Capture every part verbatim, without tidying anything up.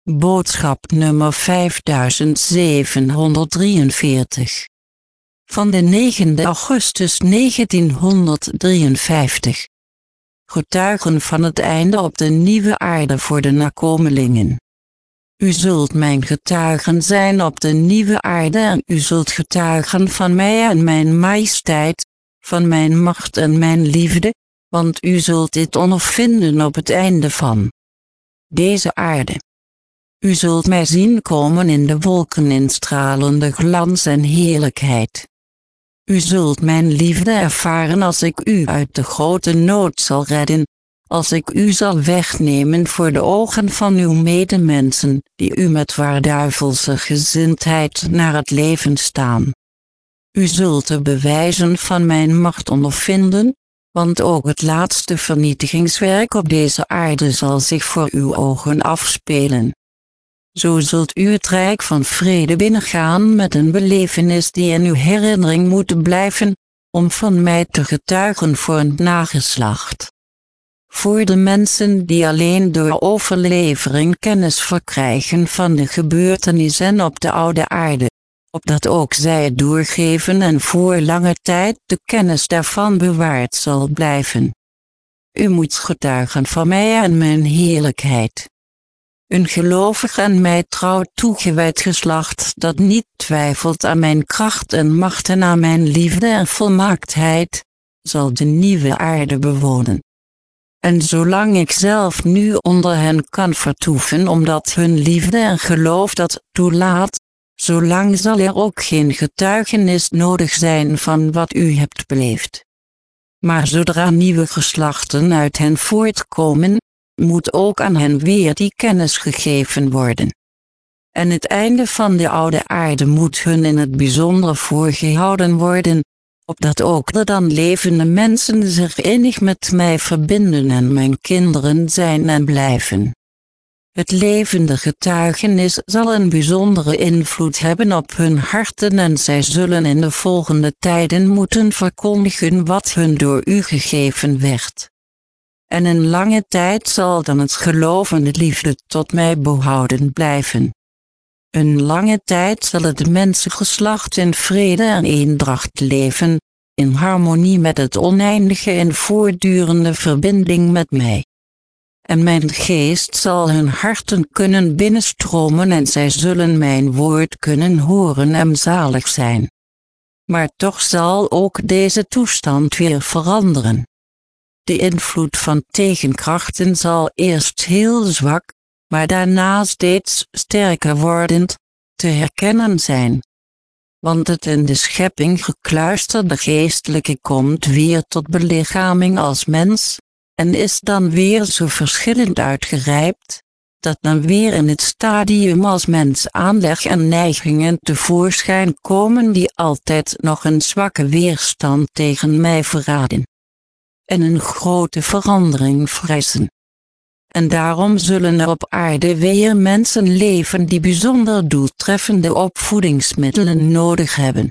Boodschap nummer vijfduizendzevenhonderddrieënveertig. Van de negende augustus negentienhonderddrieënvijftig. Getuigen van het einde op de nieuwe aarde voor de nakomelingen. U zult mijn getuigen zijn op de nieuwe aarde en u zult getuigen van mij en mijn majesteit, van mijn macht en mijn liefde, want u zult dit ondervinden op het einde van deze aarde. U zult mij zien komen in de wolken in stralende glans en heerlijkheid. U zult mijn liefde ervaren als ik u uit de grote nood zal redden, als ik u zal wegnemen voor de ogen van uw medemensen, die u met waarduivelse gezindheid naar het leven staan. U zult de bewijzen van mijn macht ondervinden, want ook het laatste vernietigingswerk op deze aarde zal zich voor uw ogen afspelen. Zo zult u het rijk van vrede binnengaan met een belevenis die in uw herinnering moet blijven, om van mij te getuigen voor het nageslacht. Voor de mensen die alleen door overlevering kennis verkrijgen van de gebeurtenissen op de oude aarde, opdat ook zij het doorgeven en voor lange tijd de kennis daarvan bewaard zal blijven. U moet getuigen van mij en mijn heerlijkheid. Een gelovig en mij trouw toegewijd geslacht dat niet twijfelt aan mijn kracht en macht en aan mijn liefde en volmaaktheid, zal de nieuwe aarde bewonen. En zolang ik zelf nu onder hen kan vertoeven omdat hun liefde en geloof dat toelaat, zolang zal er ook geen getuigenis nodig zijn van wat u hebt beleefd. Maar zodra nieuwe geslachten uit hen voortkomen, moet ook aan hen weer die kennis gegeven worden. En het einde van de oude aarde moet hun in het bijzonder voorgehouden worden, opdat ook de dan levende mensen zich innig met mij verbinden en mijn kinderen zijn en blijven. Het levende getuigenis zal een bijzondere invloed hebben op hun harten en zij zullen in de volgende tijden moeten verkondigen wat hun door u gegeven werd. En een lange tijd zal dan het geloof en de liefde tot mij behouden blijven. Een lange tijd zal het mensengeslacht in vrede en eendracht leven, in harmonie met het oneindige en voortdurende verbinding met mij. En mijn geest zal hun harten kunnen binnenstromen en zij zullen mijn woord kunnen horen en zalig zijn. Maar toch zal ook deze toestand weer veranderen. De invloed van tegenkrachten zal eerst heel zwak, maar daarna steeds sterker wordend, te herkennen zijn. Want het in de schepping gekluisterde geestelijke komt weer tot belichaming als mens, en is dan weer zo verschillend uitgerijpt, dat dan weer in het stadium als mens aanleg en neigingen tevoorschijn komen die altijd nog een zwakke weerstand tegen mij verraden. En een grote verandering vrezen. En daarom zullen er op aarde weer mensen leven die bijzonder doeltreffende opvoedingsmiddelen nodig hebben.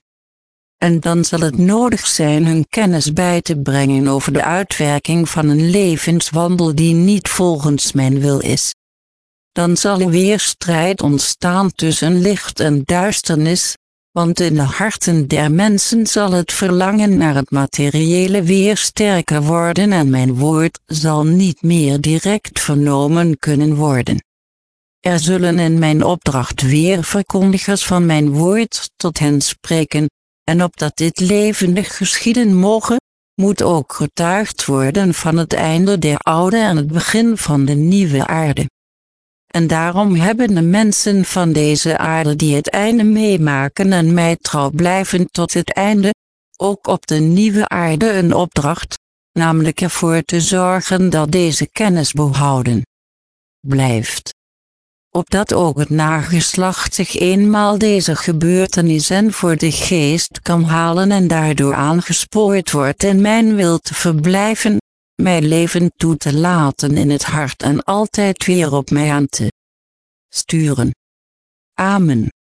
En dan zal het nodig zijn hun kennis bij te brengen over de uitwerking van een levenswandel die niet volgens mijn wil is. Dan zal er weer strijd ontstaan tussen licht en duisternis, want in de harten der mensen zal het verlangen naar het materiële weer sterker worden en mijn woord zal niet meer direct vernomen kunnen worden. Er zullen in mijn opdracht weer verkondigers van mijn woord tot hen spreken, en opdat dit levendig geschieden moge, moet ook getuigd worden van het einde der oude en het begin van de nieuwe aarde. En daarom hebben de mensen van deze aarde die het einde meemaken en mij trouw blijven tot het einde, ook op de nieuwe aarde een opdracht, namelijk ervoor te zorgen dat deze kennis behouden blijft. Opdat ook het nageslacht zich eenmaal deze gebeurtenissen voor de geest kan halen en daardoor aangespoord wordt in mijn wil te verblijven, mijn leven toe te laten in het hart en altijd weer op mij aan te sturen. Amen.